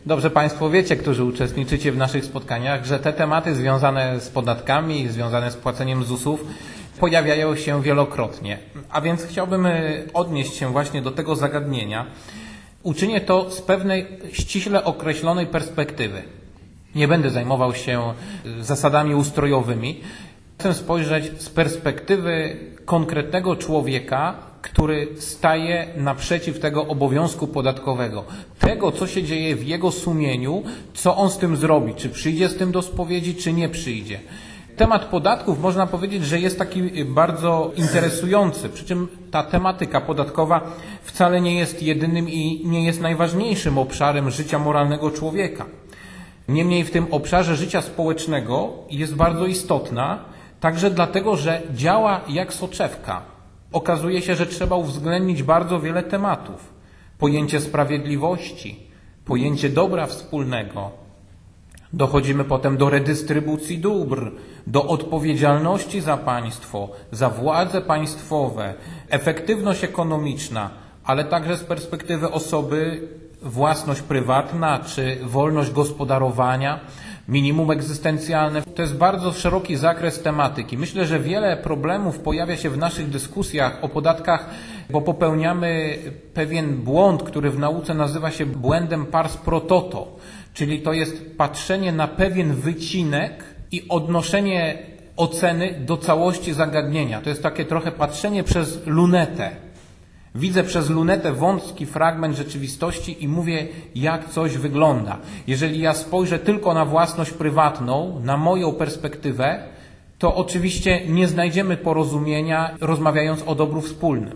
Dobrze Państwo wiecie, którzy uczestniczycie w naszych spotkaniach, że te tematy związane z podatkami, związane z płaceniem ZUS-ów pojawiają się wielokrotnie. A więc chciałbym odnieść się właśnie do tego zagadnienia. Uczynię to z pewnej ściśle określonej perspektywy. Nie będę zajmował się zasadami ustrojowymi. Chcę spojrzeć z perspektywy konkretnego człowieka, który staje naprzeciw tego obowiązku podatkowego. Tego, co się dzieje w jego sumieniu, co on z tym zrobi, czy przyjdzie z tym do spowiedzi, czy nie przyjdzie. Temat podatków można powiedzieć, że jest taki bardzo interesujący, przy czym ta tematyka podatkowa wcale nie jest jedynym i nie jest najważniejszym obszarem życia moralnego człowieka. Niemniej w tym obszarze życia społecznego jest bardzo istotna, także dlatego, że działa jak soczewka. Okazuje się, że trzeba uwzględnić bardzo wiele tematów. Pojęcie sprawiedliwości, pojęcie dobra wspólnego. Dochodzimy potem do redystrybucji dóbr, do odpowiedzialności za państwo, za władze państwowe, efektywność ekonomiczna, ale także z perspektywy osoby własność prywatna czy wolność gospodarowania, minimum egzystencjalne. To jest bardzo szeroki zakres tematyki. Myślę, że wiele problemów pojawia się w naszych dyskusjach o podatkach, bo popełniamy pewien błąd, który w nauce nazywa się błędem pars pro toto, czyli to jest patrzenie na pewien wycinek i odnoszenie oceny do całości zagadnienia. To jest takie trochę patrzenie przez lunetę. Widzę przez lunetę wąski fragment rzeczywistości i mówię, jak coś wygląda. Jeżeli ja spojrzę tylko na własność prywatną, na moją perspektywę, to oczywiście nie znajdziemy porozumienia, rozmawiając o dobru wspólnym.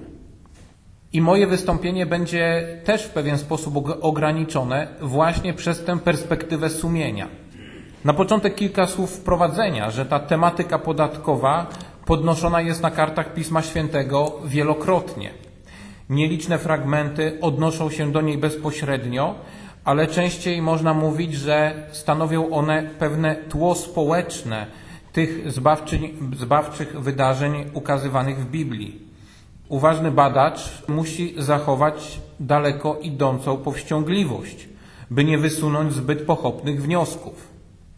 I moje wystąpienie będzie też w pewien sposób ograniczone właśnie przez tę perspektywę sumienia. Na początek kilka słów wprowadzenia, że ta tematyka podatkowa podnoszona jest na kartach Pisma Świętego wielokrotnie. Nieliczne fragmenty odnoszą się do niej bezpośrednio, ale częściej można mówić, że stanowią one pewne tło społeczne tych zbawczych wydarzeń ukazywanych w Biblii. Uważny badacz musi zachować daleko idącą powściągliwość, by nie wysunąć zbyt pochopnych wniosków.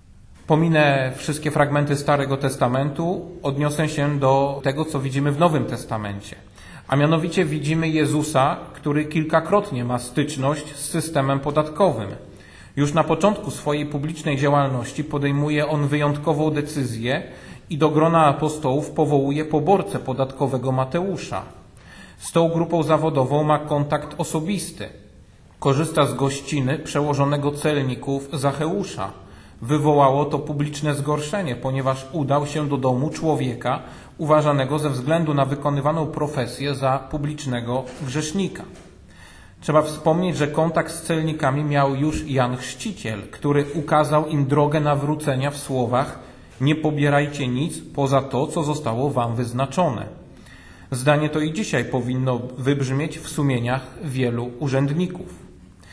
Pominę wszystkie fragmenty Starego Testamentu, odniosę się do tego, co widzimy w Nowym Testamencie. A mianowicie widzimy Jezusa, który kilkakrotnie ma styczność z systemem podatkowym. Już na początku swojej publicznej działalności podejmuje on wyjątkową decyzję i do grona apostołów powołuje poborcę podatkowego Mateusza. Z tą grupą zawodową ma kontakt osobisty. Korzysta z gościny przełożonego celników Zacheusza. Wywołało to publiczne zgorszenie, ponieważ udał się do domu człowieka uważanego ze względu na wykonywaną profesję za publicznego grzesznika. Trzeba wspomnieć, że kontakt z celnikami miał już Jan Chrzciciel, który ukazał im drogę nawrócenia w słowach: nie pobierajcie nic poza to, co zostało wam wyznaczone. Zdanie to i dzisiaj powinno wybrzmieć w sumieniach wielu urzędników.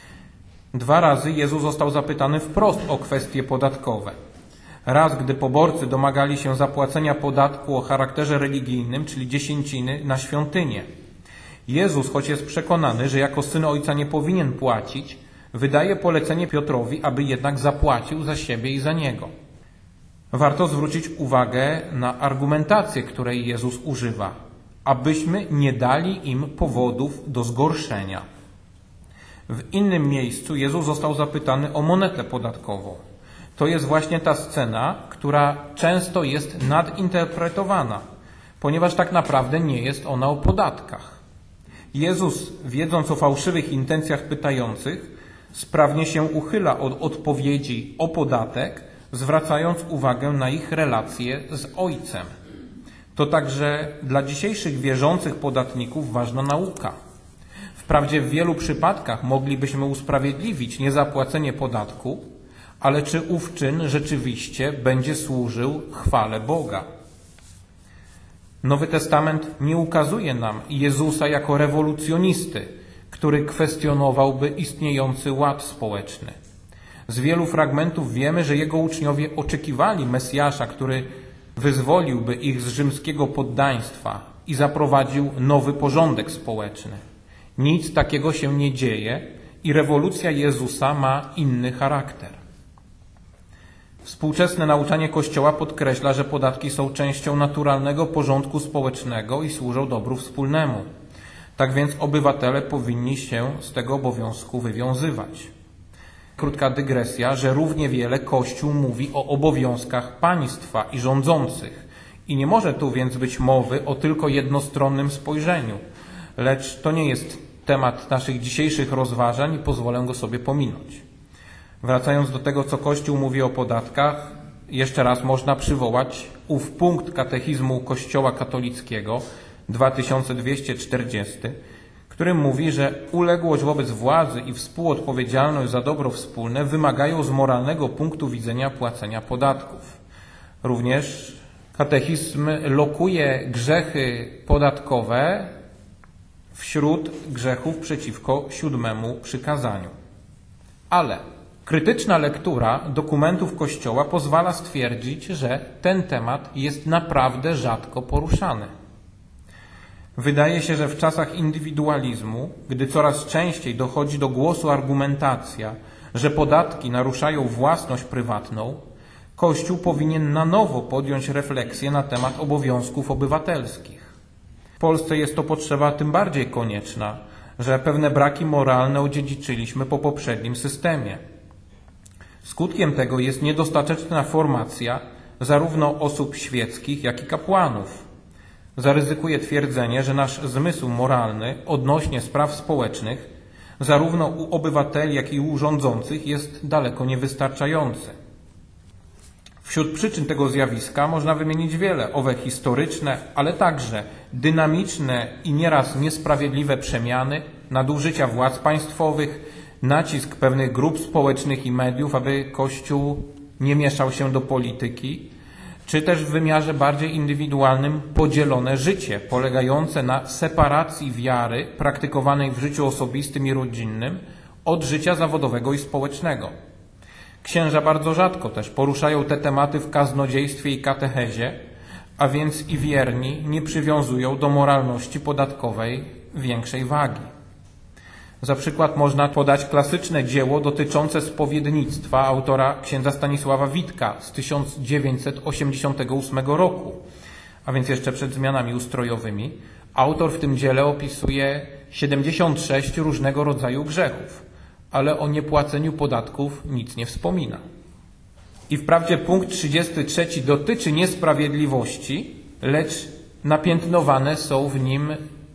2 razy Jezus został zapytany wprost o kwestie podatkowe. Raz, gdy poborcy domagali się zapłacenia podatku o charakterze religijnym, czyli dziesięciny, na świątynię. Jezus, choć jest przekonany, że jako syn Ojca nie powinien płacić, wydaje polecenie Piotrowi, aby jednak zapłacił za siebie i za niego. Warto zwrócić uwagę na argumentację, której Jezus używa, abyśmy nie dali im powodów do zgorszenia. W innym miejscu Jezus został zapytany o monetę podatkową. To jest właśnie ta scena, która często jest nadinterpretowana, ponieważ tak naprawdę nie jest ona o podatkach. Jezus, wiedząc o fałszywych intencjach pytających, sprawnie się uchyla od odpowiedzi o podatek, zwracając uwagę na ich relacje z Ojcem. To także dla dzisiejszych wierzących podatników ważna nauka. Wprawdzie w wielu przypadkach moglibyśmy usprawiedliwić niezapłacenie podatku, ale czy ów czyn rzeczywiście będzie służył chwale Boga? Nowy Testament nie ukazuje nam Jezusa jako rewolucjonisty, który kwestionowałby istniejący ład społeczny. Z wielu fragmentów wiemy, że jego uczniowie oczekiwali Mesjasza, który wyzwoliłby ich z rzymskiego poddaństwa i zaprowadził nowy porządek społeczny. Nic takiego się nie dzieje i rewolucja Jezusa ma inny charakter. Współczesne nauczanie Kościoła podkreśla, że podatki są częścią naturalnego porządku społecznego i służą dobru wspólnemu. Tak więc obywatele powinni się z tego obowiązku wywiązywać. Krótka dygresja, że równie wiele Kościół mówi o obowiązkach państwa i rządzących i nie może tu więc być mowy o tylko jednostronnym spojrzeniu, lecz to nie jest temat naszych dzisiejszych rozważań i pozwolę go sobie pominąć. Wracając do tego, co Kościół mówi o podatkach, jeszcze raz można przywołać ów punkt katechizmu Kościoła katolickiego 2240, który mówi, że uległość wobec władzy i współodpowiedzialność za dobro wspólne wymagają z moralnego punktu widzenia płacenia podatków. Również katechizm lokuje grzechy podatkowe wśród grzechów przeciwko 7. przykazaniu. Ale krytyczna lektura dokumentów Kościoła pozwala stwierdzić, że ten temat jest naprawdę rzadko poruszany. Wydaje się, że w czasach indywidualizmu, gdy coraz częściej dochodzi do głosu argumentacja, że podatki naruszają własność prywatną, Kościół powinien na nowo podjąć refleksję na temat obowiązków obywatelskich. W Polsce jest to potrzeba tym bardziej konieczna, że pewne braki moralne odziedziczyliśmy po poprzednim systemie. Skutkiem tego jest niedostateczna formacja zarówno osób świeckich, jak i kapłanów. Zaryzykuję twierdzenie, że nasz zmysł moralny odnośnie spraw społecznych zarówno u obywateli, jak i u rządzących jest daleko niewystarczający. Wśród przyczyn tego zjawiska można wymienić wiele, owe historyczne, ale także dynamiczne i nieraz niesprawiedliwe przemiany, nadużycia władz państwowych, nacisk pewnych grup społecznych i mediów, aby Kościół nie mieszał się do polityki, czy też w wymiarze bardziej indywidualnym podzielone życie, polegające na separacji wiary praktykowanej w życiu osobistym i rodzinnym od życia zawodowego i społecznego. Księża bardzo rzadko też poruszają te tematy w kaznodziejstwie i katechezie, a więc i wierni nie przywiązują do moralności podatkowej większej wagi. Za przykład można podać klasyczne dzieło dotyczące spowiednictwa autora księdza Stanisława Witka z 1988 roku, a więc jeszcze przed zmianami ustrojowymi. Autor w tym dziele opisuje 76 różnego rodzaju grzechów, ale o niepłaceniu podatków nic nie wspomina. I wprawdzie punkt 33 dotyczy niesprawiedliwości, lecz napiętnowane są w nim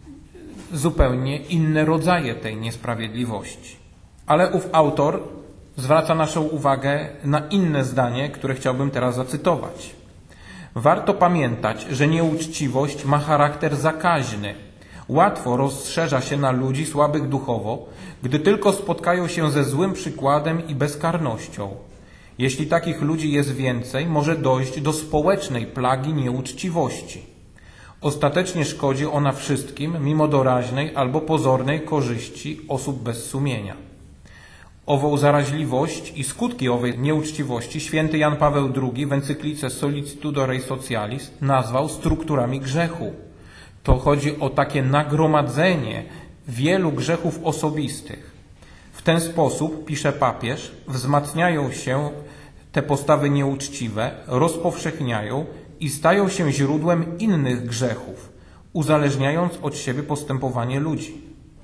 zupełnie inne rodzaje tej niesprawiedliwości. Ale ów autor zwraca naszą uwagę na inne zdanie, które chciałbym teraz zacytować. Warto pamiętać, że nieuczciwość ma charakter zakaźny. Łatwo rozszerza się na ludzi słabych duchowo, gdy tylko spotkają się ze złym przykładem i bezkarnością. Jeśli takich ludzi jest więcej, może dojść do społecznej plagi nieuczciwości. Ostatecznie szkodzi ona wszystkim, mimo doraźnej albo pozornej korzyści osób bez sumienia. Ową zaraźliwość i skutki owej nieuczciwości święty Jan Paweł II w encyklice Solicitudo Rei Socialis nazwał strukturami grzechu. To chodzi o takie nagromadzenie wielu grzechów osobistych. W ten sposób, pisze papież, wzmacniają się te postawy nieuczciwe, rozpowszechniają i stają się źródłem innych grzechów, uzależniając od siebie postępowanie ludzi.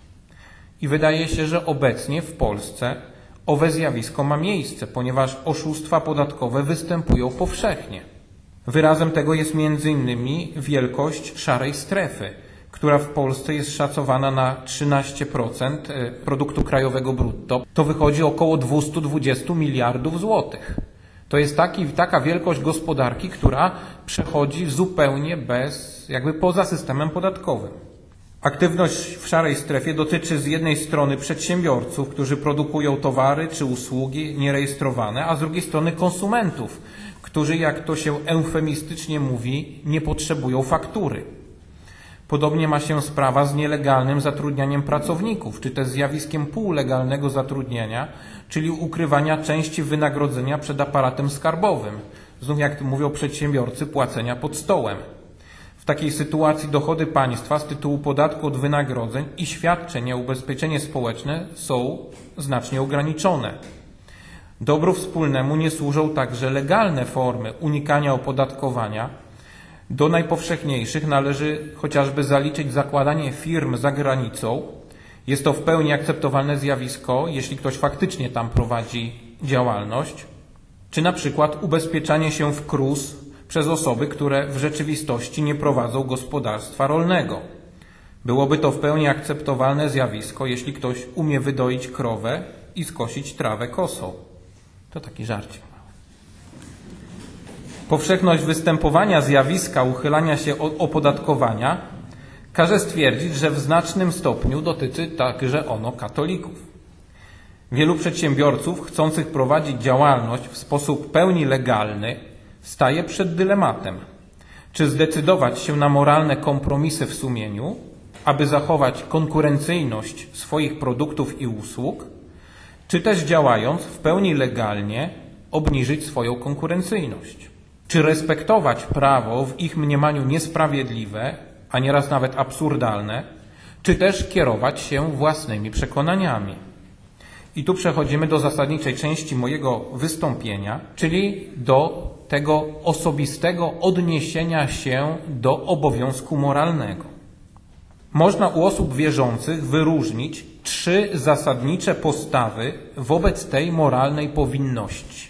I wydaje się, że obecnie w Polsce owe zjawisko ma miejsce, ponieważ oszustwa podatkowe występują powszechnie. Wyrazem tego jest m.in. wielkość szarej strefy, która w Polsce jest szacowana na 13% produktu krajowego brutto. To wychodzi około 220 miliardów złotych. To jest taka wielkość gospodarki, która przechodzi zupełnie poza systemem podatkowym. Aktywność w szarej strefie dotyczy z jednej strony przedsiębiorców, którzy produkują towary czy usługi nierejestrowane, a z drugiej strony konsumentów, którzy, jak to się eufemistycznie mówi, nie potrzebują faktury. Podobnie ma się sprawa z nielegalnym zatrudnianiem pracowników, czy też zjawiskiem półlegalnego zatrudnienia, czyli ukrywania części wynagrodzenia przed aparatem skarbowym. Znów, jak mówią przedsiębiorcy, płacenia pod stołem. W takiej sytuacji dochody państwa z tytułu podatku od wynagrodzeń i świadczeń o ubezpieczenie społeczne są znacznie ograniczone. Dobru wspólnemu nie służą także legalne formy unikania opodatkowania. Do najpowszechniejszych należy chociażby zaliczyć zakładanie firm za granicą. Jest to w pełni akceptowalne zjawisko, jeśli ktoś faktycznie tam prowadzi działalność, czy na przykład ubezpieczanie się w KRUS przez osoby, które w rzeczywistości nie prowadzą gospodarstwa rolnego. Byłoby to w pełni akceptowalne zjawisko, jeśli ktoś umie wydoić krowę i skosić trawę kosą. To taki żarcik mały. Powszechność występowania zjawiska uchylania się od opodatkowania każe stwierdzić, że w znacznym stopniu dotyczy także ono katolików. Wielu przedsiębiorców chcących prowadzić działalność w sposób pełni legalny staje przed dylematem, czy zdecydować się na moralne kompromisy w sumieniu, aby zachować konkurencyjność swoich produktów i usług, czy też działając w pełni legalnie obniżyć swoją konkurencyjność. Czy respektować prawo w ich mniemaniu niesprawiedliwe, a nieraz nawet absurdalne, czy też kierować się własnymi przekonaniami. I tu przechodzimy do zasadniczej części mojego wystąpienia, czyli do tego osobistego odniesienia się do obowiązku moralnego. Można u osób wierzących wyróżnić 3 zasadnicze postawy wobec tej moralnej powinności.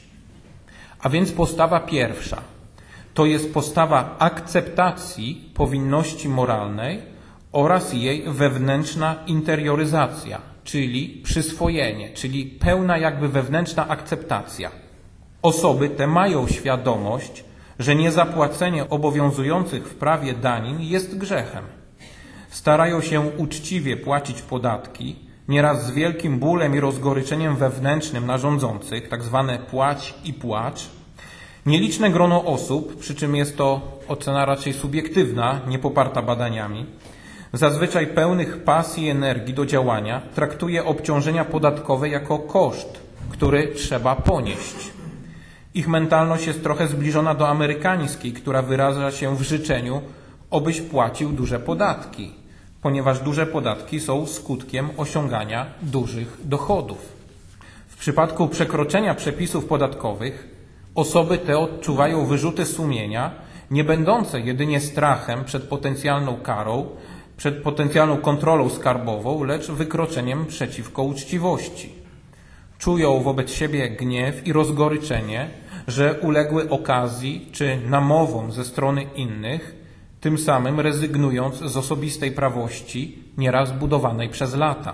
A więc postawa pierwsza to jest postawa akceptacji powinności moralnej oraz jej wewnętrzna interioryzacja, czyli przyswojenie, czyli pełna jakby wewnętrzna akceptacja. Osoby te mają świadomość, że niezapłacenie obowiązujących w prawie danin jest grzechem. Starają się uczciwie płacić podatki, nieraz z wielkim bólem i rozgoryczeniem wewnętrznym na rządzących, tak zwane płać i płacz. Nieliczne grono osób, przy czym jest to ocena raczej subiektywna, nie poparta badaniami, zazwyczaj pełnych pasji i energii do działania, traktuje obciążenia podatkowe jako koszt, który trzeba ponieść. Ich mentalność jest trochę zbliżona do amerykańskiej, która wyraża się w życzeniu, obyś płacił duże podatki, ponieważ duże podatki są skutkiem osiągania dużych dochodów. W przypadku przekroczenia przepisów podatkowych osoby te odczuwają wyrzuty sumienia, nie będące jedynie strachem przed potencjalną karą, przed potencjalną kontrolą skarbową, lecz wykroczeniem przeciwko uczciwości. Czują wobec siebie gniew i rozgoryczenie, że uległy okazji czy namowom ze strony innych, tym samym rezygnując z osobistej prawości, nieraz budowanej przez lata.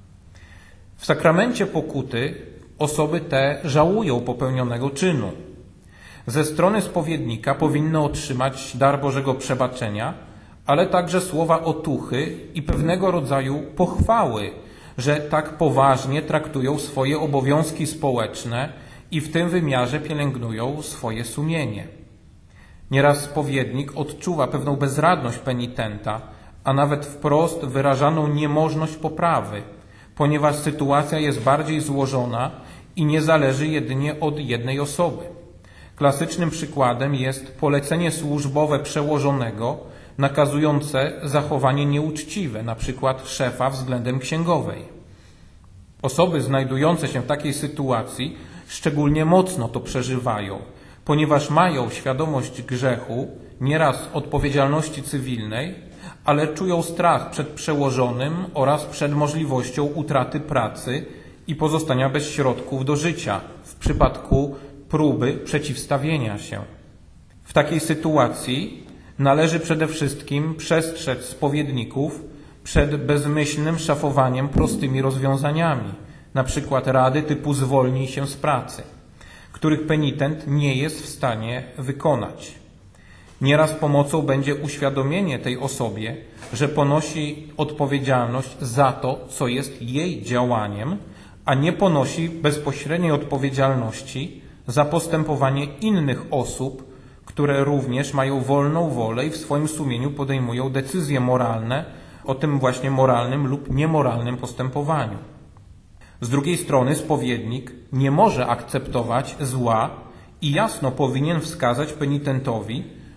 W sakramencie pokuty osoby te żałują popełnionego czynu. Ze strony spowiednika powinny otrzymać dar Bożego przebaczenia, ale także słowa otuchy i pewnego rodzaju pochwały, że tak poważnie traktują swoje obowiązki społeczne i w tym wymiarze pielęgnują swoje sumienie. Nieraz spowiednik odczuwa pewną bezradność penitenta, a nawet wprost wyrażaną niemożność poprawy, ponieważ sytuacja jest bardziej złożona i nie zależy jedynie od jednej osoby. Klasycznym przykładem jest polecenie służbowe przełożonego nakazujące zachowanie nieuczciwe, na przykład szefa względem księgowej. Osoby znajdujące się w takiej sytuacji szczególnie mocno to przeżywają, ponieważ mają świadomość grzechu, nieraz odpowiedzialności cywilnej, ale czują strach przed przełożonym oraz przed możliwością utraty pracy i pozostania bez środków do życia w przypadku próby przeciwstawienia się. W takiej sytuacji należy przede wszystkim przestrzec spowiedników przed bezmyślnym szafowaniem prostymi rozwiązaniami, na przykład rady typu zwolnij się z pracy, których penitent nie jest w stanie wykonać. Nieraz pomocą będzie uświadomienie tej osobie, że ponosi odpowiedzialność za to, co jest jej działaniem, a nie ponosi bezpośredniej odpowiedzialności za postępowanie innych osób, które również mają wolną wolę i w swoim sumieniu podejmują decyzje moralne o tym właśnie moralnym lub niemoralnym postępowaniu. Z drugiej strony spowiednik nie może akceptować zła i jasno powinien wskazać penitentowi,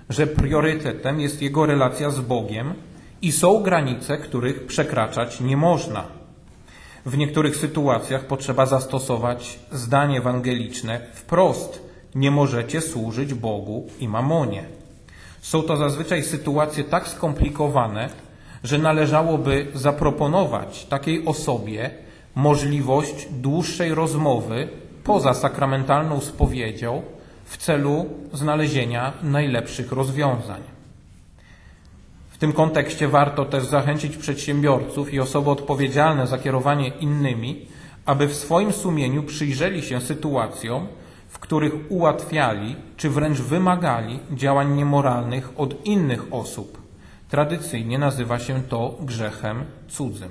że priorytetem jest jego relacja z Bogiem i są granice, których przekraczać nie można. W niektórych sytuacjach potrzeba zastosować zdanie ewangeliczne wprost: nie możecie służyć Bogu i mamonie. Są to zazwyczaj sytuacje tak skomplikowane, że należałoby zaproponować takiej osobie możliwość dłuższej rozmowy poza sakramentalną spowiedzią w celu znalezienia najlepszych rozwiązań. W tym kontekście warto też zachęcić przedsiębiorców i osoby odpowiedzialne za kierowanie innymi, aby w swoim sumieniu przyjrzeli się sytuacjom, w których ułatwiali czy wręcz wymagali działań niemoralnych od innych osób. Tradycyjnie nazywa się to grzechem cudzym.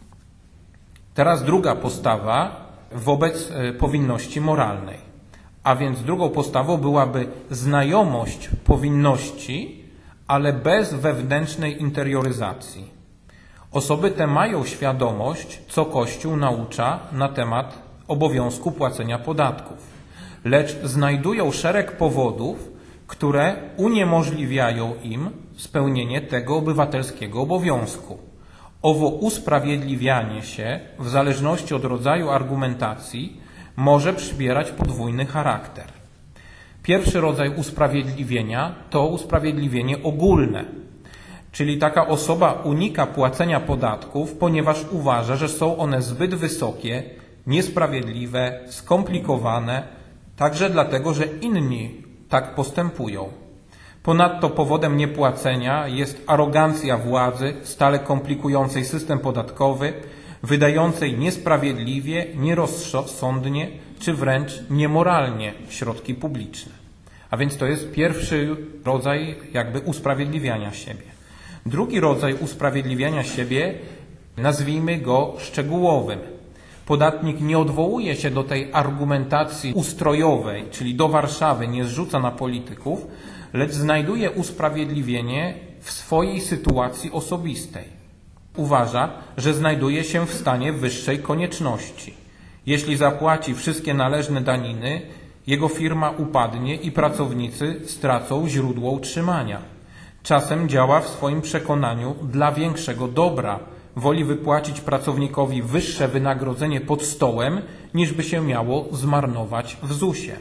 Teraz druga postawa wobec powinności moralnej. A więc drugą postawą byłaby znajomość powinności, ale bez wewnętrznej interioryzacji. Osoby te mają świadomość, co Kościół naucza na temat obowiązku płacenia podatków, lecz znajdują szereg powodów, które uniemożliwiają im spełnienie tego obywatelskiego obowiązku. Owo usprawiedliwianie się, w zależności od rodzaju argumentacji, może przybierać podwójny charakter. Pierwszy rodzaj usprawiedliwienia to usprawiedliwienie ogólne, czyli taka osoba unika płacenia podatków, ponieważ uważa, że są one zbyt wysokie, niesprawiedliwe, skomplikowane, także dlatego, że inni tak postępują. Ponadto powodem niepłacenia jest arogancja władzy, stale komplikującej system podatkowy, wydającej niesprawiedliwie, nierozsądnie czy wręcz niemoralnie środki publiczne. A więc to jest pierwszy rodzaj usprawiedliwiania siebie. Drugi rodzaj usprawiedliwiania siebie, nazwijmy go szczegółowym. Podatnik nie odwołuje się do tej argumentacji ustrojowej, czyli do Warszawy, nie zrzuca na polityków, lecz znajduje usprawiedliwienie w swojej sytuacji osobistej. Uważa, że znajduje się w stanie wyższej konieczności. Jeśli zapłaci wszystkie należne daniny, jego firma upadnie i pracownicy stracą źródło utrzymania. Czasem działa w swoim przekonaniu dla większego dobra, woli wypłacić pracownikowi wyższe wynagrodzenie pod stołem, niż by się miało zmarnować w ZUS-ie.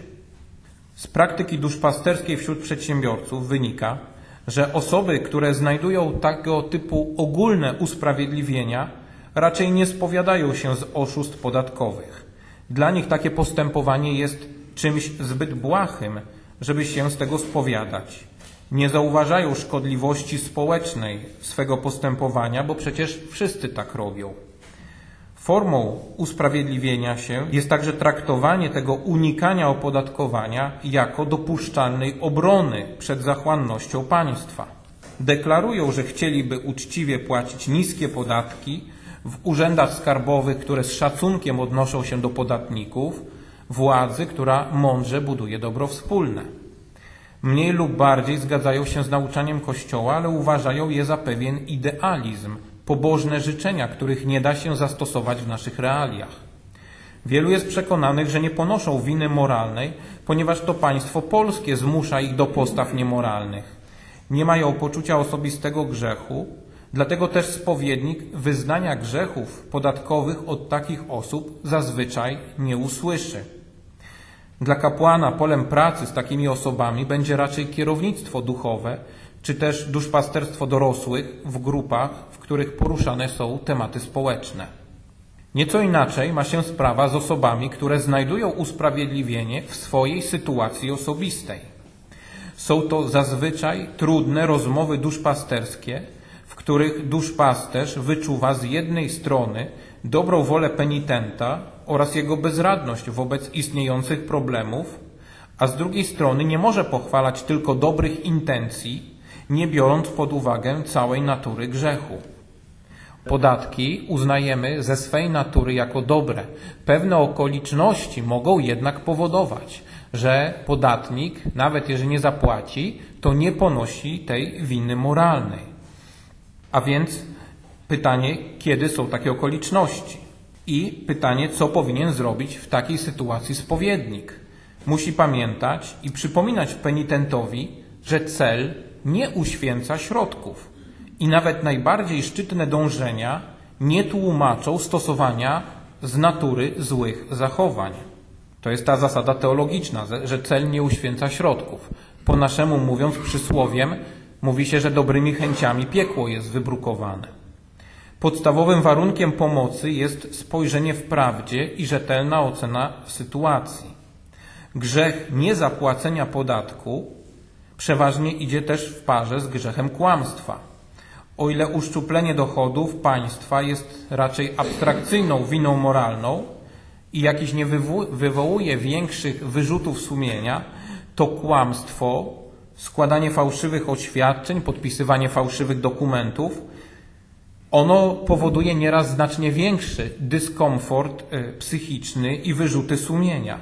Z praktyki duszpasterskiej wśród przedsiębiorców wynika, że osoby, które znajdują tego typu ogólne usprawiedliwienia, raczej nie spowiadają się z oszustw podatkowych. Dla nich takie postępowanie jest czymś zbyt błahym, żeby się z tego spowiadać. Nie zauważają szkodliwości społecznej swego postępowania, bo przecież wszyscy tak robią. Formą usprawiedliwienia się jest także traktowanie tego unikania opodatkowania jako dopuszczalnej obrony przed zachłannością państwa. Deklarują, że chcieliby uczciwie płacić niskie podatki w urzędach skarbowych, które z szacunkiem odnoszą się do podatników, władzy, która mądrze buduje dobro wspólne. Mniej lub bardziej zgadzają się z nauczaniem Kościoła, ale uważają je za pewien idealizm, pobożne życzenia, których nie da się zastosować w naszych realiach. Wielu jest przekonanych, że nie ponoszą winy moralnej, ponieważ to państwo polskie zmusza ich do postaw niemoralnych. Nie mają poczucia osobistego grzechu, dlatego też spowiednik wyznania grzechów podatkowych od takich osób zazwyczaj nie usłyszy. Dla kapłana polem pracy z takimi osobami będzie raczej kierownictwo duchowe, czy też duszpasterstwo dorosłych w grupach, w których poruszane są tematy społeczne. Nieco inaczej ma się sprawa z osobami, które znajdują usprawiedliwienie w swojej sytuacji osobistej. Są to zazwyczaj trudne rozmowy duszpasterskie, w których duszpasterz wyczuwa z jednej strony dobrą wolę penitenta oraz jego bezradność wobec istniejących problemów, a z drugiej strony nie może pochwalać tylko dobrych intencji, nie biorąc pod uwagę całej natury grzechu. Podatki uznajemy ze swej natury jako dobre. Pewne okoliczności mogą jednak powodować, że podatnik, nawet jeżeli nie zapłaci, to nie ponosi tej winy moralnej. A więc pytanie, kiedy są takie okoliczności? I pytanie, co powinien zrobić w takiej sytuacji spowiednik? Musi pamiętać i przypominać penitentowi, że cel nie uświęca środków i nawet najbardziej szczytne dążenia nie tłumaczą stosowania z natury złych zachowań. To jest ta zasada teologiczna, że cel nie uświęca środków. Po naszemu mówiąc przysłowiem, mówi się, że dobrymi chęciami piekło jest wybrukowane. Podstawowym warunkiem pomocy jest spojrzenie w prawdzie i rzetelna ocena sytuacji. Grzech niezapłacenia podatku przeważnie idzie też w parze z grzechem kłamstwa. O ile uszczuplenie dochodów państwa jest raczej abstrakcyjną winą moralną i jakiś nie wywołuje większych wyrzutów sumienia, to kłamstwo, składanie fałszywych oświadczeń, podpisywanie fałszywych dokumentów, ono powoduje nieraz znacznie większy dyskomfort psychiczny i wyrzuty sumienia.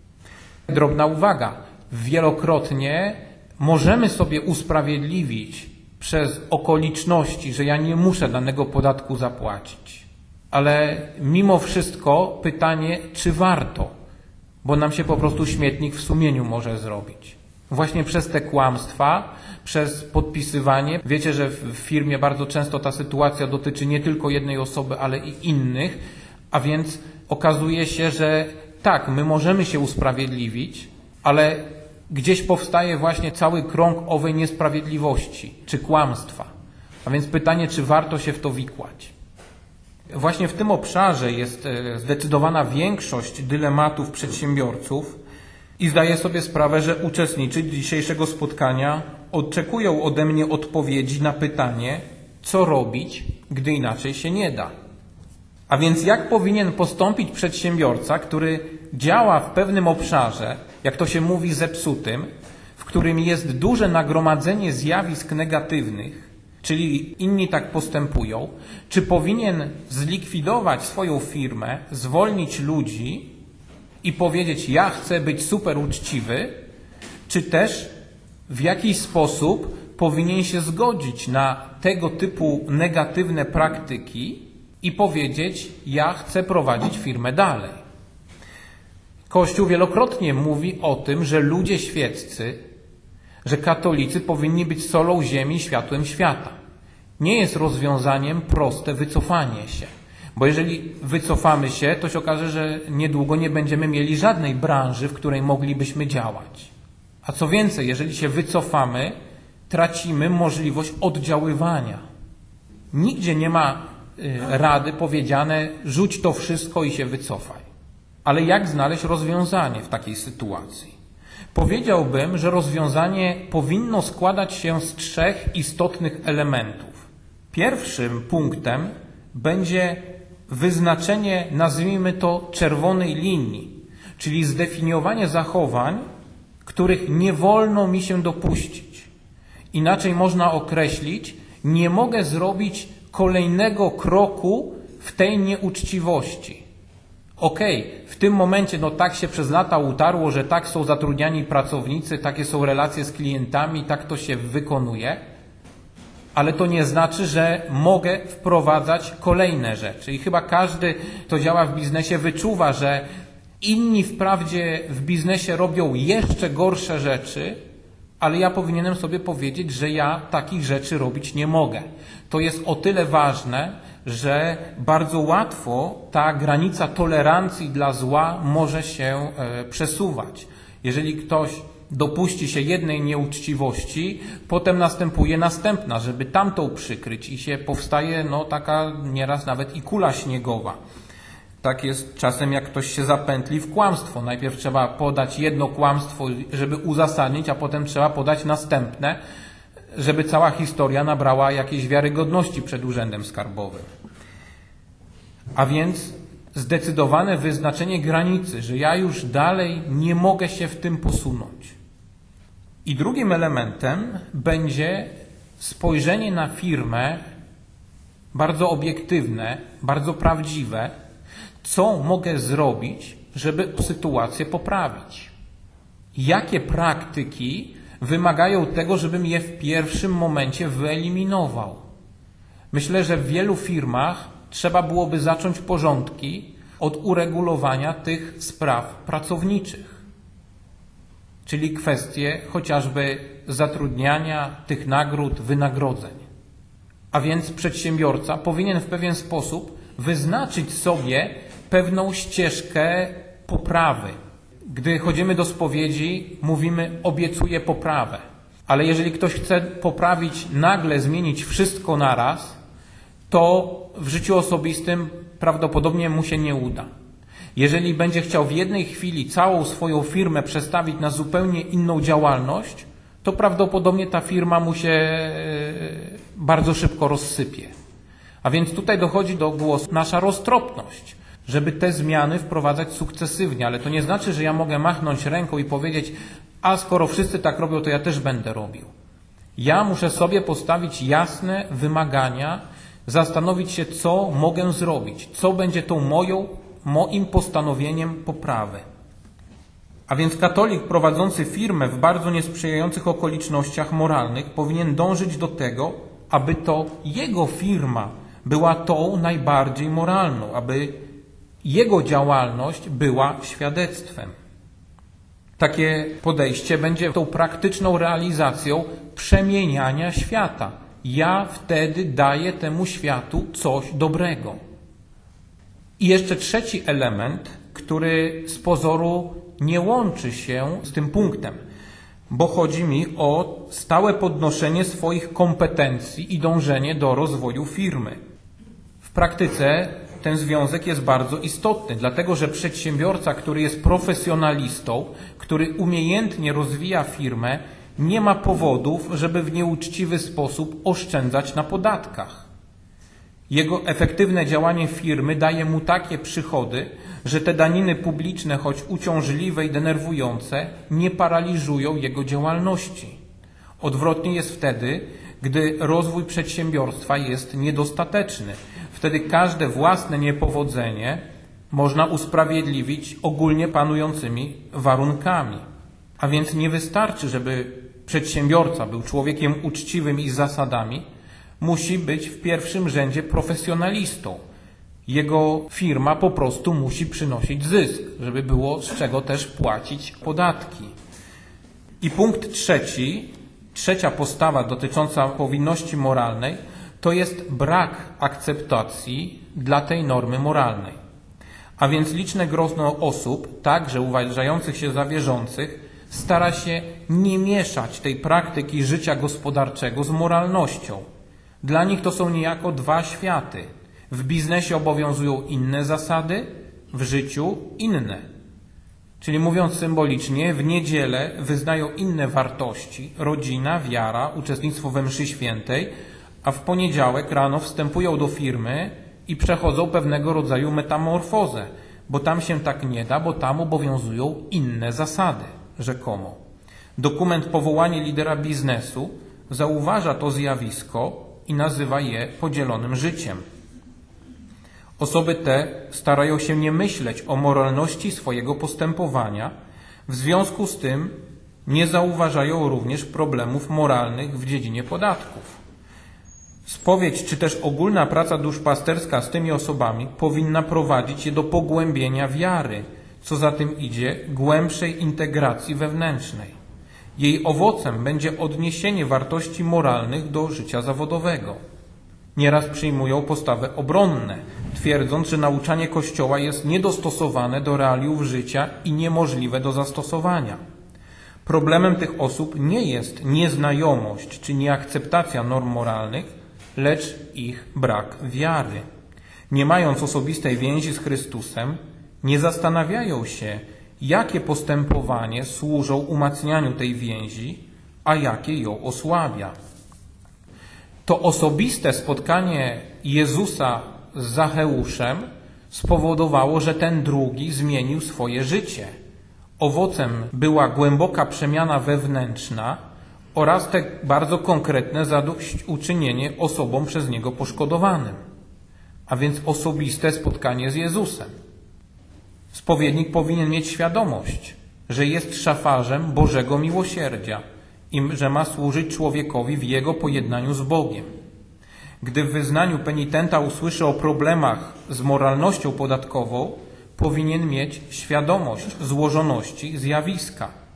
Drobna uwaga, wielokrotnie możemy sobie usprawiedliwić przez okoliczności, że ja nie muszę danego podatku zapłacić. Ale mimo wszystko pytanie, czy warto, bo nam się po prostu śmietnik w sumieniu może zrobić. Właśnie przez te kłamstwa, przez podpisywanie. Wiecie, że w firmie bardzo często ta sytuacja dotyczy nie tylko jednej osoby, ale i innych, a więc okazuje się, że tak, my możemy się usprawiedliwić, ale gdzieś powstaje właśnie cały krąg owej niesprawiedliwości czy kłamstwa. A więc pytanie, czy warto się w to wikłać. Właśnie w tym obszarze jest zdecydowana większość dylematów przedsiębiorców i zdaję sobie sprawę, że uczestnicy dzisiejszego spotkania oczekują ode mnie odpowiedzi na pytanie, co robić, gdy inaczej się nie da. A więc jak powinien postąpić przedsiębiorca, który działa w pewnym obszarze, jak to się mówi, zepsutym, w którym jest duże nagromadzenie zjawisk negatywnych, czyli inni tak postępują, czy powinien zlikwidować swoją firmę, zwolnić ludzi i powiedzieć, ja chcę być super uczciwy, czy też w jakiś sposób powinien się zgodzić na tego typu negatywne praktyki i powiedzieć, ja chcę prowadzić firmę dalej. Kościół wielokrotnie mówi o tym, że ludzie świeccy, że katolicy powinni być solą ziemi, światłem świata. Nie jest rozwiązaniem proste wycofanie się. Bo jeżeli wycofamy się, to się okaże, że niedługo nie będziemy mieli żadnej branży, w której moglibyśmy działać. A co więcej, jeżeli się wycofamy, tracimy możliwość oddziaływania. Nigdzie nie ma rady powiedziane, rzuć to wszystko i się wycofaj. Ale jak znaleźć rozwiązanie w takiej sytuacji? Powiedziałbym, że rozwiązanie powinno składać się z 3 istotnych elementów. Pierwszym punktem będzie wyznaczenie, nazwijmy to, czerwonej linii, czyli zdefiniowanie zachowań, których nie wolno mi się dopuścić. Inaczej można określić, nie mogę zrobić kolejnego kroku w tej nieuczciwości. W tym momencie tak się przez lata utarło, że tak są zatrudniani pracownicy, takie są relacje z klientami, tak to się wykonuje, ale to nie znaczy, że mogę wprowadzać kolejne rzeczy. I chyba każdy, kto działa w biznesie, wyczuwa, że inni wprawdzie w biznesie robią jeszcze gorsze rzeczy, ale ja powinienem sobie powiedzieć, że ja takich rzeczy robić nie mogę. To jest o tyle ważne, że bardzo łatwo ta granica tolerancji dla zła może się przesuwać. Jeżeli ktoś dopuści się jednej nieuczciwości, potem następuje następna, żeby tamtą przykryć i się powstaje taka nieraz nawet i kula śniegowa. Tak jest czasem, jak ktoś się zapętli w kłamstwo. Najpierw trzeba podać jedno kłamstwo, żeby uzasadnić, a potem trzeba podać następne, żeby cała historia nabrała jakiejś wiarygodności przed urzędem skarbowym. A więc zdecydowane wyznaczenie granicy, że ja już dalej nie mogę się w tym posunąć. I drugim elementem będzie spojrzenie na firmę bardzo obiektywne, bardzo prawdziwe, co mogę zrobić, żeby sytuację poprawić. Jakie praktyki wymagają tego, żebym je w pierwszym momencie wyeliminował. Myślę, że w wielu firmach trzeba byłoby zacząć porządki od uregulowania tych spraw pracowniczych. czyli kwestie chociażby zatrudniania, tych nagród, wynagrodzeń. A więc przedsiębiorca powinien w pewien sposób wyznaczyć sobie pewną ścieżkę poprawy. Gdy chodzimy do spowiedzi, mówimy: obiecuję poprawę. Ale jeżeli ktoś chce poprawić, nagle zmienić wszystko naraz, to w życiu osobistym prawdopodobnie mu się nie uda. Jeżeli będzie chciał w jednej chwili całą swoją firmę przestawić na zupełnie inną działalność, to prawdopodobnie ta firma mu się bardzo szybko rozsypie. A więc tutaj dochodzi do głosu nasza roztropność, żeby te zmiany wprowadzać sukcesywnie, ale to nie znaczy, że ja mogę machnąć ręką i powiedzieć: a skoro wszyscy tak robią, to ja też będę robił. Ja muszę sobie postawić jasne wymagania, zastanowić się, co mogę zrobić, co będzie tą moim postanowieniem poprawy. A więc katolik prowadzący firmę w bardzo niesprzyjających okolicznościach moralnych powinien dążyć do tego, aby to jego firma była tą najbardziej moralną, aby jego działalność była świadectwem. Takie podejście będzie tą praktyczną realizacją przemieniania świata. Ja wtedy daję temu światu coś dobrego. I jeszcze trzeci element, który z pozoru nie łączy się z tym punktem, bo chodzi mi o stałe podnoszenie swoich kompetencji i dążenie do rozwoju firmy. W praktyce ten związek jest bardzo istotny, dlatego że przedsiębiorca, który jest profesjonalistą, który umiejętnie rozwija firmę, nie ma powodów, żeby w nieuczciwy sposób oszczędzać na podatkach. Jego efektywne działanie firmy daje mu takie przychody, że te daniny publiczne, choć uciążliwe i denerwujące, nie paraliżują jego działalności. Odwrotnie jest wtedy, gdy rozwój przedsiębiorstwa jest niedostateczny. Wtedy każde własne niepowodzenie można usprawiedliwić ogólnie panującymi warunkami. A więc nie wystarczy, żeby przedsiębiorca był człowiekiem uczciwym i z zasadami, musi być w pierwszym rzędzie profesjonalistą. Jego firma po prostu musi przynosić zysk, żeby było z czego też płacić podatki. I punkt trzeci, trzecia postawa dotycząca powinności moralnej, to jest brak akceptacji dla tej normy moralnej. A więc liczne grono osób, także uważających się za wierzących, stara się nie mieszać tej praktyki życia gospodarczego z moralnością. Dla nich to są niejako dwa światy. W biznesie obowiązują inne zasady, w życiu inne. Czyli mówiąc symbolicznie, w niedzielę wyznają inne wartości, rodzina, wiara, uczestnictwo we mszy świętej, a w poniedziałek rano wstępują do firmy i przechodzą pewnego rodzaju metamorfozę, bo tam się tak nie da, bo tam obowiązują inne zasady, rzekomo. Dokument Powołanie lidera biznesu zauważa to zjawisko i nazywa je podzielonym życiem. Osoby te starają się nie myśleć o moralności swojego postępowania, w związku z tym nie zauważają również problemów moralnych w dziedzinie podatków. Spowiedź czy też ogólna praca duszpasterska z tymi osobami powinna prowadzić je do pogłębienia wiary, co za tym idzie głębszej integracji wewnętrznej. Jej owocem będzie odniesienie wartości moralnych do życia zawodowego. Nieraz przyjmują postawy obronne, twierdząc, że nauczanie Kościoła jest niedostosowane do realiów życia i niemożliwe do zastosowania. Problemem tych osób nie jest nieznajomość czy nieakceptacja norm moralnych, lecz ich brak wiary. Nie mając osobistej więzi z Chrystusem, nie zastanawiają się, jakie postępowanie służą umacnianiu tej więzi, a jakie ją osłabia. To osobiste spotkanie Jezusa z Zacheuszem spowodowało, że ten drugi zmienił swoje życie. Owocem była głęboka przemiana wewnętrzna oraz te bardzo konkretne zadośćuczynienie osobom przez niego poszkodowanym, a więc osobiste spotkanie z Jezusem. Spowiednik powinien mieć świadomość, że jest szafarzem Bożego miłosierdzia i że ma służyć człowiekowi w jego pojednaniu z Bogiem. Gdy w wyznaniu penitenta usłyszy o problemach z moralnością podatkową, powinien mieć świadomość złożoności zjawiska.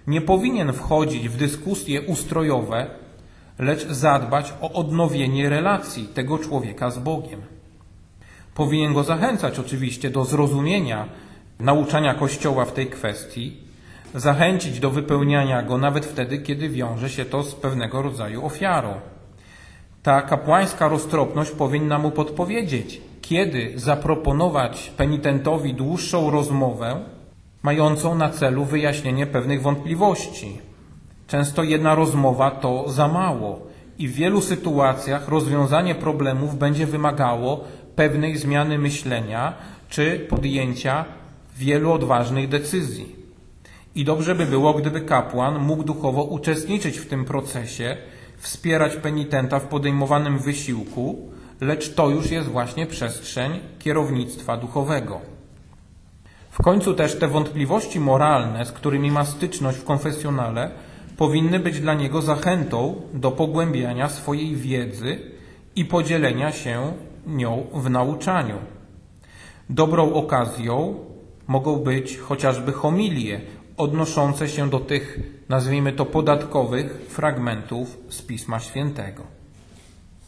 nie powinien wchodzić w dyskusje ustrojowe, lecz zadbać o odnowienie relacji tego człowieka z Bogiem. Powinien go zachęcać oczywiście do zrozumienia nauczania Kościoła w tej kwestii, zachęcić do wypełniania go nawet wtedy, kiedy wiąże się to z pewnego rodzaju ofiarą. Ta kapłańska roztropność powinna mu podpowiedzieć, kiedy zaproponować penitentowi dłuższą rozmowę, mającą na celu wyjaśnienie pewnych wątpliwości. Często jedna rozmowa to za mało i w wielu sytuacjach rozwiązanie problemów będzie wymagało pewnej zmiany myślenia czy podjęcia wielu odważnych decyzji. I dobrze by było, gdyby kapłan mógł duchowo uczestniczyć w tym procesie, wspierać penitenta w podejmowanym wysiłku, lecz to już jest właśnie przestrzeń kierownictwa duchowego. W końcu też te wątpliwości moralne, z którymi ma styczność w konfesjonale, powinny być dla niego zachętą do pogłębiania swojej wiedzy i podzielenia się nią w nauczaniu. Dobrą okazją mogą być chociażby homilie odnoszące się do tych, nazwijmy to, podatkowych fragmentów z Pisma Świętego.